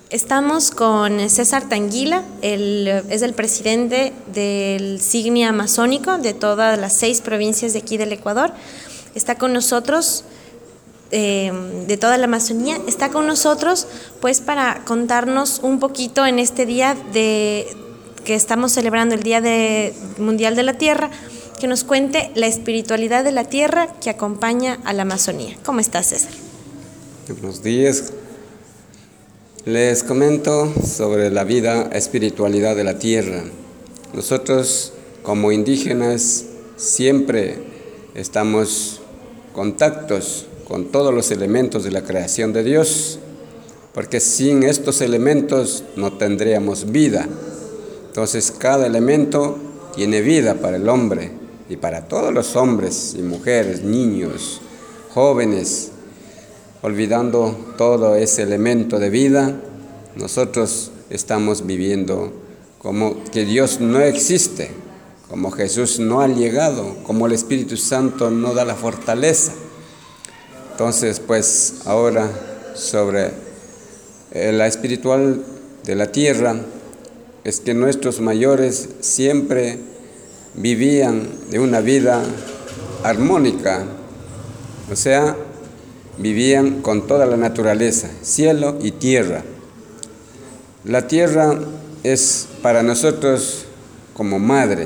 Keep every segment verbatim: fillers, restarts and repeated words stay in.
Estamos con César Tanguila, él es el presidente del SIGNI amazónico de todas las seis provincias de aquí del Ecuador. Está con nosotros, eh, de toda la Amazonía, está con nosotros pues para contarnos un poquito en este día de que estamos celebrando, el Día de, Mundial de la Tierra, que nos cuente la espiritualidad de la tierra que acompaña a la Amazonía. ¿Cómo estás, César? Buenos días. Les comento sobre la vida, espiritualidad de la tierra. Nosotros, como indígenas, siempre estamos en contactos con todos los elementos de la creación de Dios, porque sin estos elementos no tendríamos vida. Entonces, cada elemento tiene vida para el hombre y para todos los hombres y mujeres, niños, jóvenes. Olvidando todo ese elemento de vida, nosotros estamos viviendo como que Dios no existe, como Jesús no ha llegado, como el Espíritu Santo no da la fortaleza. Entonces, pues ahora sobre la espiritual de la tierra, es que nuestros mayores siempre vivían de una vida armónica, o sea, vivían con toda la naturaleza, cielo y tierra. La tierra es para nosotros como madre.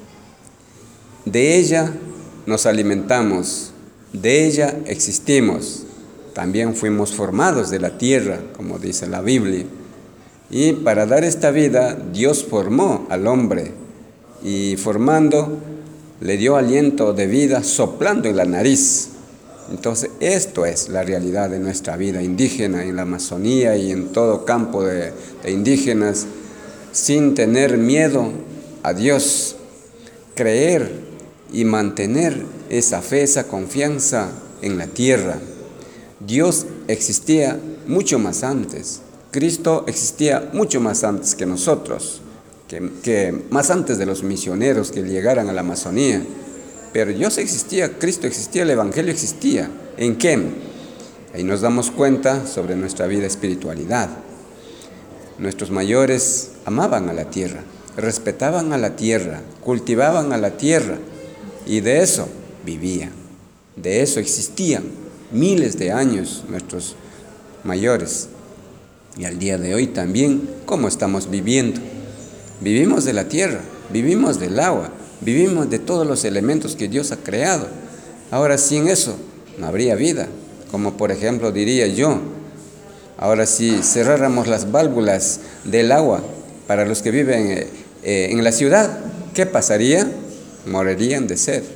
De ella nos alimentamos, de ella existimos. También fuimos formados de la tierra, como dice la Biblia. Y para dar esta vida, Dios formó al hombre y formando le dio aliento de vida soplando en la nariz. Entonces, esto es la realidad de nuestra vida indígena en la Amazonía y en todo campo de, de indígenas, sin tener miedo a Dios, creer y mantener esa fe, esa confianza en la tierra. Dios existía mucho más antes, Cristo existía mucho más antes que nosotros, que, que más antes de los misioneros que llegaran a la Amazonía. Pero Dios existía, Cristo existía, el Evangelio existía. ¿En qué? Ahí nos damos cuenta sobre nuestra vida espiritualidad. Nuestros mayores amaban a la tierra, respetaban a la tierra, cultivaban a la tierra y de eso vivían. De eso existían miles de años nuestros mayores. Y al día de hoy también, ¿cómo estamos viviendo? Vivimos de la tierra, vivimos del agua. Vivimos de todos los elementos que Dios ha creado. Ahora, sin eso, no habría vida. Como por ejemplo diría yo, ahora si cerráramos las válvulas del agua para los que viven eh, eh, en la ciudad, ¿qué pasaría? Morirían de sed.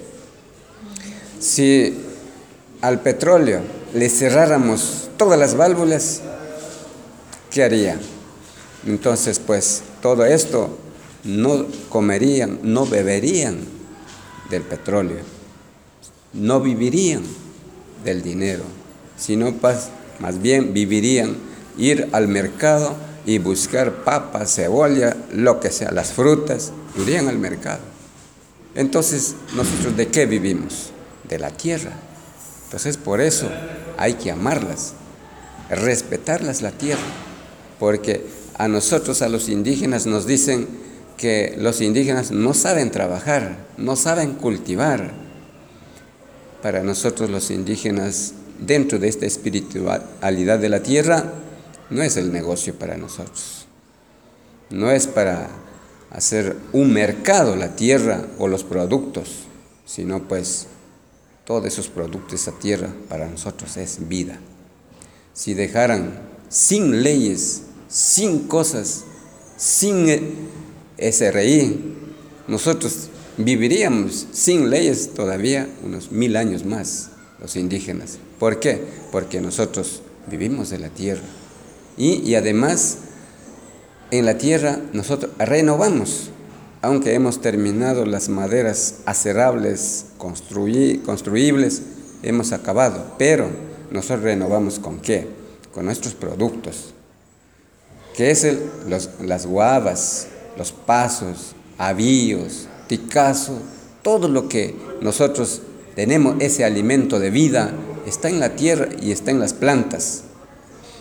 Si al petróleo le cerráramos todas las válvulas, ¿qué haría? Entonces, pues, todo esto no comerían, no beberían del petróleo, no vivirían del dinero, sino más bien vivirían ir al mercado y buscar papas, cebolla, lo que sea, las frutas, irían al mercado. Entonces, ¿nosotros de qué vivimos? De la tierra. Entonces, por eso hay que amarlas, respetarlas la tierra, porque a nosotros, a los indígenas, nos dicen que los indígenas no saben trabajar, no saben cultivar. Para nosotros los indígenas, dentro de esta espiritualidad de la tierra, no es el negocio para nosotros. No es para hacer un mercado la tierra o los productos, sino pues todos esos productos, esa tierra, para nosotros es vida. Si dejaran sin leyes, sin cosas, sin S R I, nosotros viviríamos sin leyes todavía unos mil años más, los indígenas. ¿Por qué? Porque nosotros vivimos de la tierra. Y, y además, en la tierra nosotros renovamos, aunque hemos terminado las maderas acerables, construi, construibles, hemos acabado, pero nosotros renovamos ¿con qué? Con nuestros productos, que es el, los, las guavas, los pasos, avíos, ticazo, todo lo que nosotros tenemos, ese alimento de vida, está en la tierra y está en las plantas.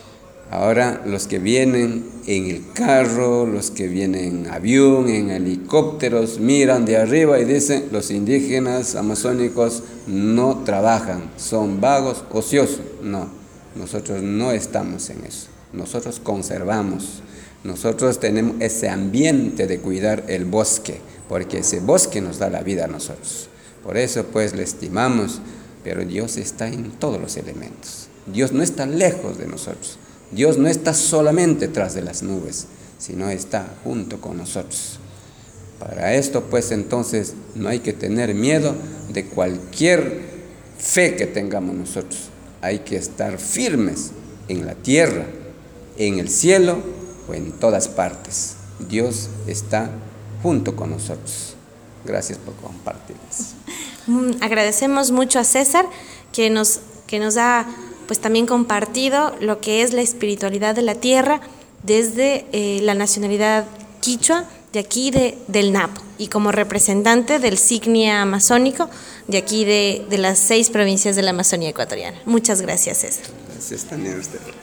Ahora los que vienen en el carro, los que vienen en avión, en helicópteros, miran de arriba y dicen, los indígenas amazónicos no trabajan, son vagos, ociosos. No, nosotros no estamos en eso. Nosotros conservamos, nosotros tenemos ese ambiente de cuidar el bosque, porque ese bosque nos da la vida a nosotros. Por eso pues le estimamos, pero Dios está en todos los elementos. Dios no está lejos de nosotros. Dios no está solamente tras de las nubes, sino está junto con nosotros. Para esto, pues, entonces, no hay que tener miedo de cualquier fe que tengamos nosotros. Hay que estar firmes en la tierra, en el cielo o en todas partes. Dios está junto con nosotros. Gracias por compartirles. Agradecemos mucho a César que nos, que nos ha pues también compartido lo que es la espiritualidad de la tierra desde eh, la nacionalidad quichua de aquí de, del Napo y como representante del Signia amazónico de aquí de, de las seis provincias de la Amazonía ecuatoriana. Muchas gracias, César. Gracias también a usted.